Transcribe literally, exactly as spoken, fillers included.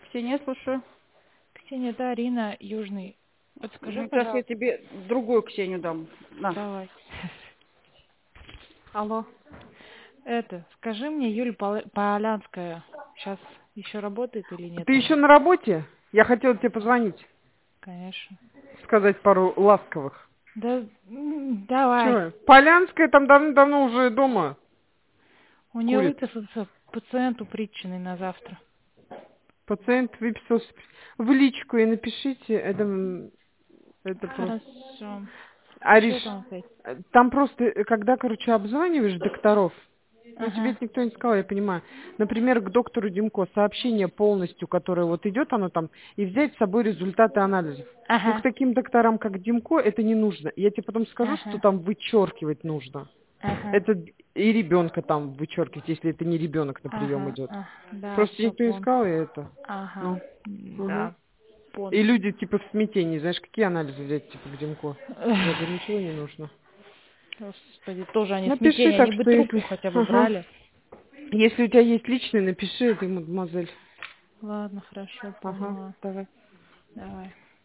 Ксения, слушаю. Ксения, это Арина, Южный. Подскажи, Сейчас я пожалуйста. тебе другую Ксению дам. На. Давай. Алло. Это, скажи мне, Юль Поля- Полянская сейчас еще работает или нет Ты еще она? на работе? Я хотела тебе позвонить, Конечно. сказать пару ласковых. Да, м, давай. Че? Полянская там давно-давно уже дома У нее курит. выписался пациент упритченный на завтра. Пациент выписался в личку и напишите. Это, м, это просто... Хорошо. А Что реш... там опять? Там просто, э, когда, короче, обзваниваешь докторов, ну, тебе Ага. это никто не сказал, я понимаю. Например, к доктору Демко сообщение полностью, которое вот идет, оно там, и взять с собой результаты анализов. Но к Ага. таким докторам, как Демко, это не нужно. Я тебе потом скажу, что Ага. там вычеркивать нужно. Ага. Это и ребенка там вычеркивать, если это не ребенок на прием Ага. идет. Ага. Да, Просто все никто не понял. сказал, и это. Ага. Ну. Мгм. Да. Понял. И люди типа в смятении, знаешь, какие анализы взять, типа, к Демко. Я говорю, ничего не нужно. Господи, тоже они Напиши смятения, они так, бы что трубку если... хотя бы Ага. брали. Если у тебя есть личный, напиши этой мадемуазель. Ладно, хорошо, Ага, поняла. давай. Давай.